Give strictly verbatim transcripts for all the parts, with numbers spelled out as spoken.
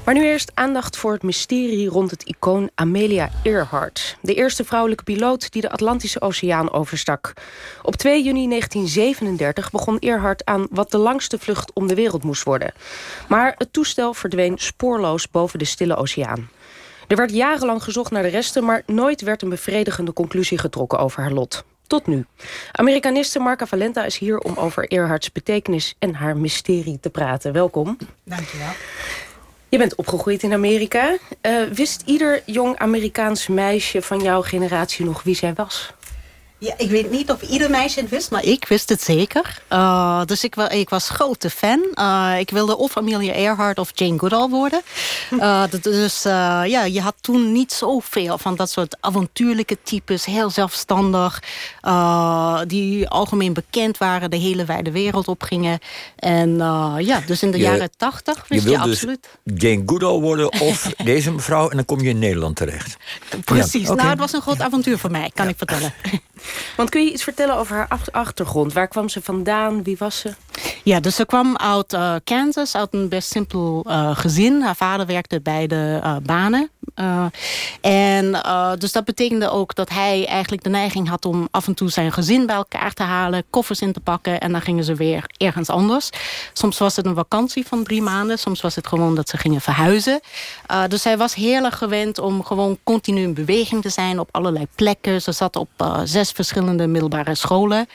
Maar nu eerst aandacht voor het mysterie rond het icoon Amelia Earhart. De eerste vrouwelijke piloot die de Atlantische Oceaan overstak. Op twee juni negentien zevenendertig begon Earhart aan wat de langste vlucht om de wereld moest worden. Maar het toestel verdween spoorloos boven de Stille Oceaan. Er werd jarenlang gezocht naar de resten, maar nooit werd een bevredigende conclusie getrokken over haar lot. Tot nu. Amerikaniste Marca Valenta is hier om over Earharts betekenis en haar mysterie te praten. Welkom. Dankjewel. Je bent opgegroeid in Amerika. Uh, wist ieder jong Amerikaans meisje van jouw generatie nog wie zij was? Ja, ik weet niet of ieder meisje het wist, maar ik wist het zeker. Uh, dus ik, ik was grote fan. Uh, ik wilde of Amelia Earhart of Jane Goodall worden. Uh, dus uh, ja, je had toen niet zoveel van dat soort avontuurlijke types. Heel zelfstandig. Uh, die algemeen bekend waren. De hele wijde wereld opgingen. En uh, ja, dus in de je, jaren tachtig wist je, je absoluut. Dus Jane Goodall worden of deze mevrouw en dan kom je in Nederland terecht. Precies. Ja, okay. Nou, het was een groot avontuur voor mij, kan ja. ik vertellen. Want kun je iets vertellen over haar achtergrond? Waar kwam ze vandaan? Wie was ze? Ja, dus ze kwam uit uh, Kansas, uit een best simpel uh, gezin. Haar vader werkte bij de uh, banen. Uh, en uh, dus dat betekende ook dat hij eigenlijk de neiging had om af en toe zijn gezin bij elkaar te halen, koffers in te pakken en dan gingen ze weer ergens anders. Soms was het een vakantie van drie maanden, soms was het gewoon dat ze gingen verhuizen. Uh, dus hij was heel erg gewend om gewoon continu in beweging te zijn op allerlei plekken. Ze zat op uh, zes verschillende middelbare scholen.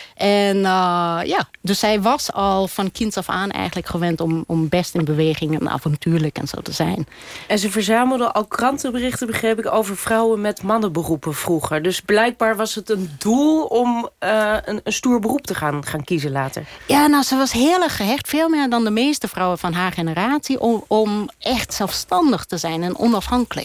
En uh, ja, dus zij was al van kinds af aan eigenlijk gewend om, om best in beweging en avontuurlijk en zo te zijn. En ze verzamelde al krantenberichten, begreep ik, over vrouwen met mannenberoepen vroeger. Dus blijkbaar was het een doel om uh, een, een stoer beroep te gaan, gaan kiezen later. Ja, nou, ze was heel erg gehecht, veel meer dan de meeste vrouwen van haar generatie, om, om echt zelfstandig te zijn en onafhankelijk.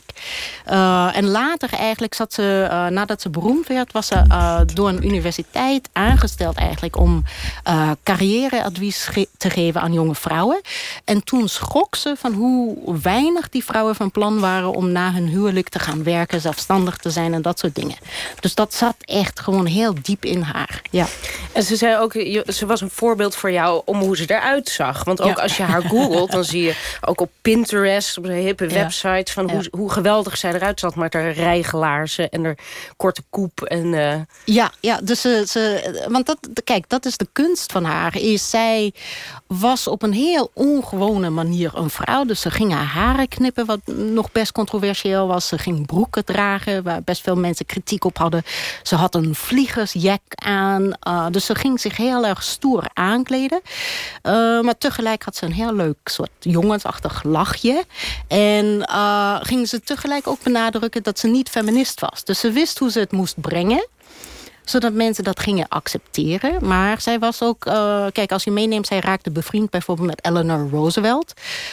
Uh, en later eigenlijk zat ze, uh, nadat ze beroemd werd, was ze uh, door een universiteit aangesteld eigenlijk om uh, carrièreadvies ge- te geven aan jonge vrouwen. En toen schrok ze van hoe weinig die vrouwen van plan waren om na hun huwelijk te gaan werken, zelfstandig te zijn en dat soort dingen. Dus dat zat echt gewoon heel diep in haar. Ja. En ze zei ook, ze was een voorbeeld voor jou om hoe ze eruit zag. Want ook ja. als je haar googelt, dan zie je ook op Pinterest, op de hippe websites, van ja. hoe, hoe geweldig zij eruit zat met haar rijglaarzen en haar korte koep. En, uh... Ja, ja, dus ze, ze, want dat kijk, dat is de kunst van haar. Is zij was op een heel ongewone manier een vrouw. Dus ze ging haar haren knippen, wat nog best controversieel was. Ze ging broeken dragen, waar best veel mensen kritiek op hadden. Ze had een vliegersjack aan. Uh, dus ze ging zich heel erg stoer aankleden. Uh, maar tegelijk had ze een heel leuk soort jongensachtig lachje. En uh, ging ze tegelijk ook benadrukken dat ze niet feminist was. Dus ze wist hoe ze het moest brengen, zodat mensen dat gingen accepteren. Maar zij was ook, uh, kijk, als je meeneemt, zij raakte bevriend bijvoorbeeld met Eleanor Roosevelt.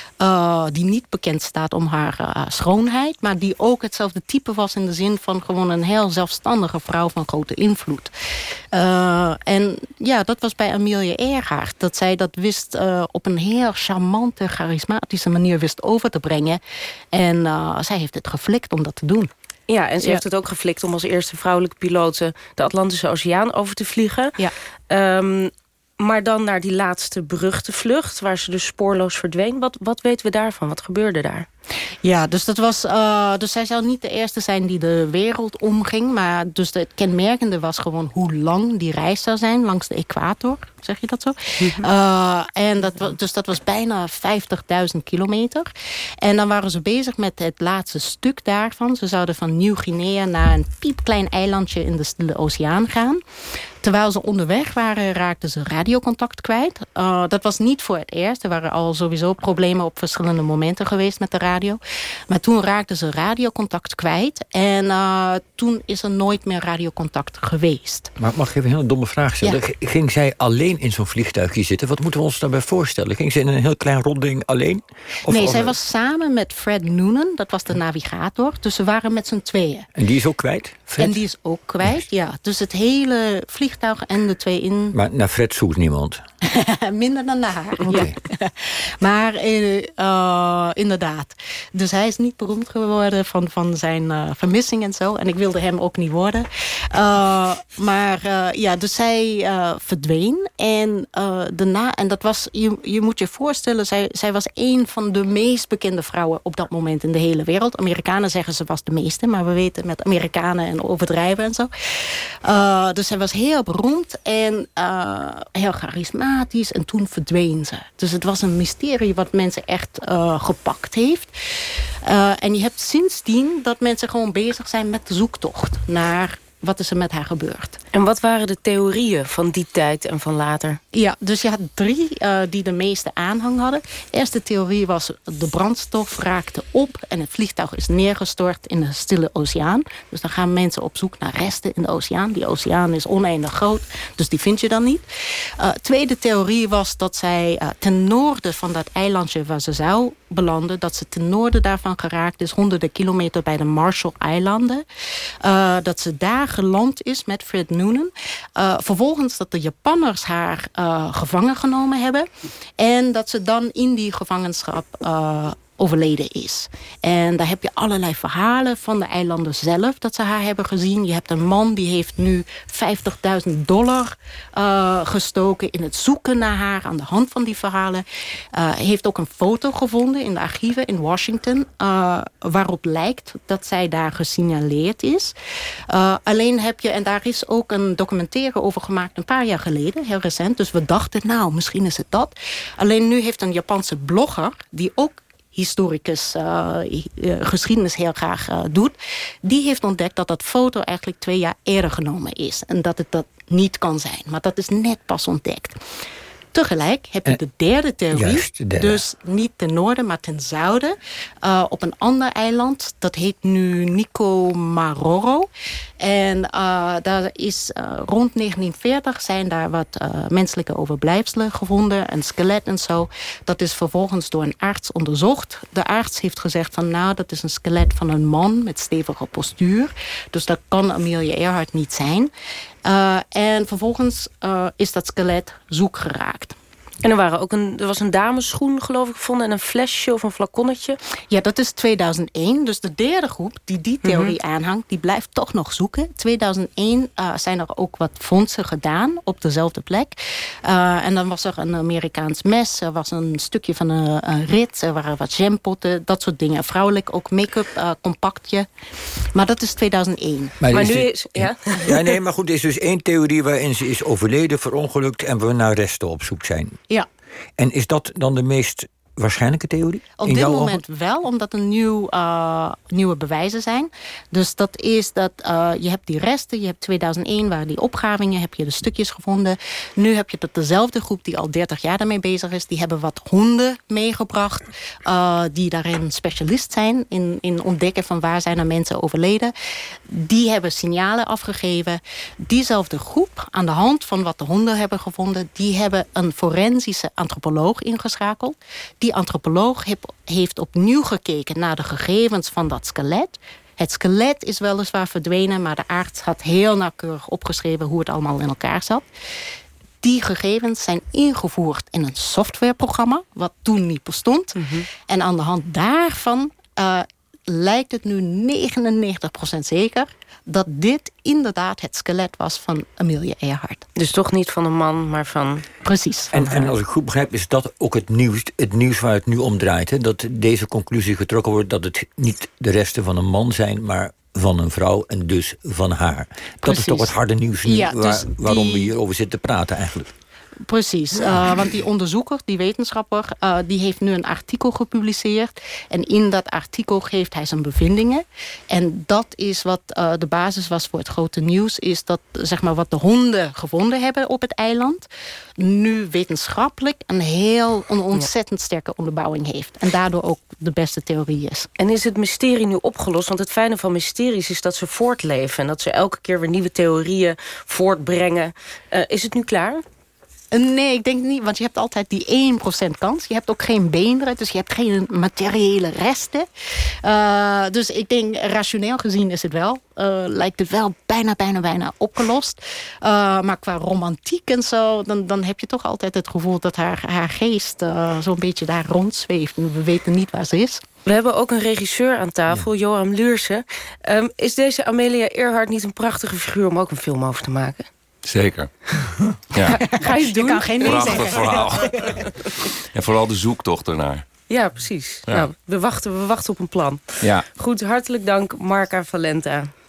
Uh, die niet bekend staat om haar uh, schoonheid, maar die ook hetzelfde type was in de zin van gewoon een heel zelfstandige vrouw van grote invloed. Uh, en ja, dat was bij Amelia Earhart. Dat zij dat wist uh, op een heel charmante, charismatische manier wist over te brengen. En uh, zij heeft het geflikt om dat te doen. Ja, en ze ja. heeft het ook geflikt om als eerste vrouwelijke piloot de Atlantische Oceaan over te vliegen. Ja. Um, maar dan naar die laatste beruchte vlucht, waar ze dus spoorloos verdween. Wat, wat weten we daarvan? Wat gebeurde daar? Ja, dus dat was. Uh, dus zij zou niet de eerste zijn die de wereld omging. Maar dus het kenmerkende was gewoon hoe lang die reis zou zijn langs de equator. Zeg je dat zo? Mm-hmm. Uh, en dat, dus dat was bijna vijftigduizend kilometer. En dan waren ze bezig met het laatste stuk daarvan. Ze zouden van Nieuw-Guinea naar een piepklein eilandje in de Stille Oceaan gaan. Terwijl ze onderweg waren, raakten ze radiocontact kwijt. Uh, dat was niet voor het eerst. Er waren al sowieso problemen op verschillende momenten geweest met de radio. Maar toen raakten ze radiocontact kwijt. En uh, toen is er nooit meer radiocontact geweest. Maar mag ik even een hele domme vraag stellen? Ja. Ging zij alleen in zo'n vliegtuigje zitten? Wat moeten we ons daarbij voorstellen? Ging ze in een heel klein rotding alleen? Of nee, of... zij was samen met Fred Noonan. Dat was de navigator. Dus ze waren met z'n tweeën. En die is ook kwijt? Fred? En die is ook kwijt, ja. Dus het hele vliegtuig vliegtuig en de twee in... Maar naar Fred zoekt niemand? Minder dan naar haar. Okay. Ja. Maar uh, uh, inderdaad. Dus hij is niet beroemd geworden van, van zijn uh, vermissing en zo. En ik wilde hem ook niet worden. Uh, maar uh, ja, dus zij uh, verdween. En, uh, daarna, en dat was, je, je moet je voorstellen, zij, zij was een van de meest bekende vrouwen op dat moment in de hele wereld. Amerikanen zeggen ze was de meeste, maar we weten met Amerikanen en overdrijven en zo. Uh, dus zij was heel beroemd en uh, heel charismatisch. En toen verdween ze. Dus het was een mysterie wat mensen echt uh, gepakt heeft. Uh, en je hebt sindsdien dat mensen gewoon bezig zijn met de zoektocht naar wat is er met haar gebeurd. En wat waren de theorieën van die tijd en van later? Ja, dus je had drie uh, die de meeste aanhang hadden. De eerste theorie was de brandstof raakte op en het vliegtuig is neergestort in de Stille Oceaan. Dus dan gaan mensen op zoek naar resten in de oceaan. Die oceaan is oneindig groot, dus die vind je dan niet. Uh, tweede theorie was dat zij uh, ten noorden van dat eilandje waar ze zou belanden, dat ze ten noorden daarvan geraakt is, honderden kilometer bij de Marshall-eilanden. Uh, dat ze daar geland is met Fred Noonan. Uh, vervolgens dat de Japanners haar uh, gevangen genomen hebben. En dat ze dan in die gevangenschap uh, overleden is. En daar heb je allerlei verhalen van de eilanden zelf dat ze haar hebben gezien. Je hebt een man die heeft nu vijftigduizend dollar uh, gestoken in het zoeken naar haar aan de hand van die verhalen. Uh, heeft ook een foto gevonden in de archieven in Washington uh, waarop lijkt dat zij daar gesignaleerd is. Uh, alleen heb je, en daar is ook een documentaire over gemaakt een paar jaar geleden, heel recent. Dus we dachten, nou, misschien is het dat. Alleen nu heeft een Japanse blogger die ook historicus uh, uh, geschiedenis heel graag uh, doet, die heeft ontdekt dat dat foto eigenlijk twee jaar eerder genomen is. En dat het dat niet kan zijn. Maar dat is net pas ontdekt. Tegelijk heb je de derde theorie. Juist, de derde. Dus niet ten noorden, maar ten zuiden. Uh, op een ander eiland. Dat heet nu Nikomaroro. En uh, daar is uh, rond negentien veertig zijn daar wat uh, menselijke overblijfselen gevonden. Een skelet en zo. Dat is vervolgens door een arts onderzocht. De arts heeft gezegd van nou, dat is een skelet van een man met stevige postuur. Dus dat kan Amelia Earhart niet zijn. Uh, en vervolgens uh, is dat skelet zoek geraakt. En er, waren ook een, er was een damesschoen, geloof ik, gevonden en een flesje of een flaconnetje. Ja, dat is tweeduizend één. Dus de derde groep die die theorie mm-hmm. aanhangt, die blijft toch nog zoeken. tweeduizend één uh, zijn er ook wat fondsen gedaan op dezelfde plek. Uh, en dan was er een Amerikaans mes, er was een stukje van een, een rit, er waren wat jampotten, dat soort dingen. Vrouwelijk ook make-up, uh, compactje. Maar dat is tweeduizend één. Maar, maar is nu dit, is... Ja? ja, nee, maar goed, er is dus één theorie waarin ze is overleden, verongelukt en we naar resten op zoek zijn. Ja. En is dat dan de meest waarschijnlijke theorie? Op dit moment ogen? Wel, omdat er nieuw, uh, nieuwe bewijzen zijn. Dus dat is dat uh, je hebt die resten, je hebt tweeduizend één waar die opgravingen, heb je de stukjes gevonden. Nu heb je dat dezelfde groep die al dertig jaar daarmee bezig is. Die hebben wat honden meegebracht, uh, die daarin specialist zijn in, in ontdekken van waar zijn er mensen overleden. Die hebben signalen afgegeven. Diezelfde groep, aan de hand van wat de honden hebben gevonden, die hebben een forensische antropoloog ingeschakeld. Die antropoloog heeft opnieuw gekeken naar de gegevens van dat skelet. Het skelet is weliswaar verdwenen, maar de arts had heel nauwkeurig opgeschreven hoe het allemaal in elkaar zat. Die gegevens zijn ingevoerd in een softwareprogramma, wat toen niet bestond. Mm-hmm. En aan de hand daarvan uh, lijkt het nu negenennegentig procent zeker dat dit inderdaad het skelet was van Amelia Earhart. Dus toch niet van een man, maar van... Precies. Van en, en als ik goed begrijp, is dat ook het nieuws, het nieuws waar het nu om draait. Hè? Dat deze conclusie getrokken wordt dat het niet de resten van een man zijn, maar van een vrouw en dus van haar. Dat Precies. is toch het harde nieuws nu, ja, waar, dus die... waarom we hierover zitten te praten eigenlijk. Precies, uh, want die onderzoeker, die wetenschapper, uh, die heeft nu een artikel gepubliceerd. En in dat artikel geeft hij zijn bevindingen. En dat is wat uh, de basis was voor het grote nieuws, is dat zeg maar wat de honden gevonden hebben op het eiland, nu wetenschappelijk een heel een ontzettend sterke onderbouwing heeft. En daardoor ook de beste theorie is. En is het mysterie nu opgelost? Want het fijne van mysteries is dat ze voortleven en dat ze elke keer weer nieuwe theorieën voortbrengen. Uh, is het nu klaar? Nee, ik denk niet, want je hebt altijd die één procent kans. Je hebt ook geen beenderen, dus je hebt geen materiële resten. Uh, dus ik denk, rationeel gezien is het wel. Uh, lijkt het wel bijna, bijna, bijna opgelost. Uh, maar qua romantiek en zo, dan, dan heb je toch altijd het gevoel dat haar, haar geest uh, zo'n beetje daar rondzweeft. En we weten niet waar ze is. We hebben ook een regisseur aan tafel, ja. Johan Luursen. Um, is deze Amelia Earhart niet een prachtige figuur om ook een film over te maken? Zeker. Ja. Ga je het doen? Je kan geen nee Prachtig zeggen. verhaal. En vooral de zoektocht ernaar. Ja, precies. Ja. Nou, we, wachten, we wachten op een plan. Ja. Goed, hartelijk dank Marca Valenta.